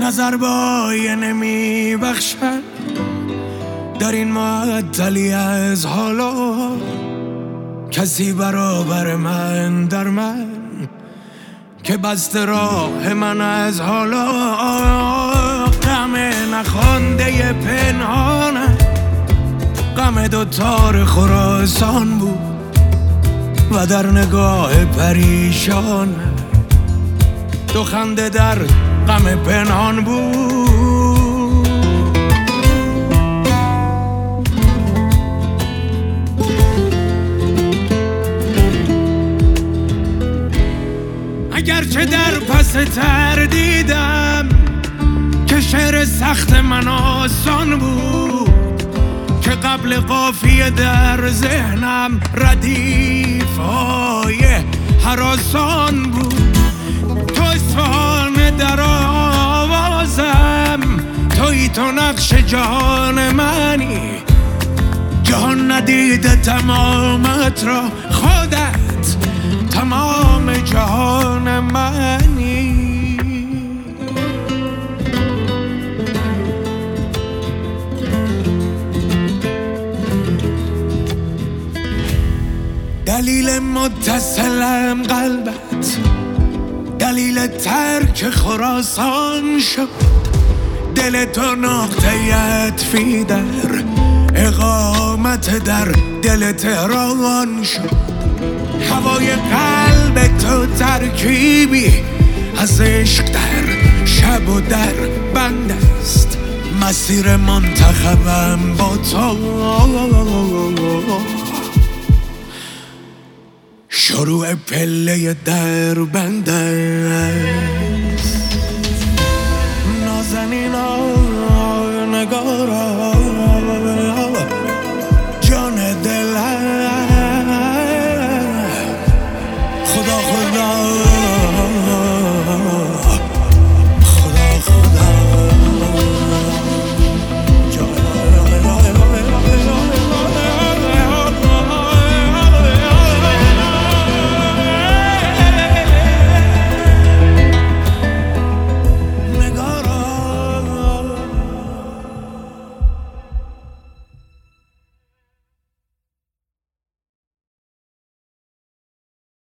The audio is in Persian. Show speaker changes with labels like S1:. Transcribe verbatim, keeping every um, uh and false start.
S1: نظر بایه نمی بخشن در این معطلی از حالا، کسی برابر من در من که بسته راه من از حالا. غم نخوانده پنهانه، غم دو تار خراسان بود و در نگاه پریشانه دو خنده در غم پنهان بود. اگرچه در پس تردیدم که شعر سخت من آسان بود، که قبل قافیه در ذهنم ردیف‌های هراسان بود. تو اصفهان در آوازم، توی تو نقش جهان منی، جهان ندیده تمامت را، خودت تمام جهان منی. دلیل متصلم قلبت، دلیل ترک خراسان شد، دل تو نقطه عطفی در اقامت در دل تهران شد. هوای قلب تو ترکیبی از عشق در شب و در بند است، مسیر منتخبم با تو شروع پله در بنده.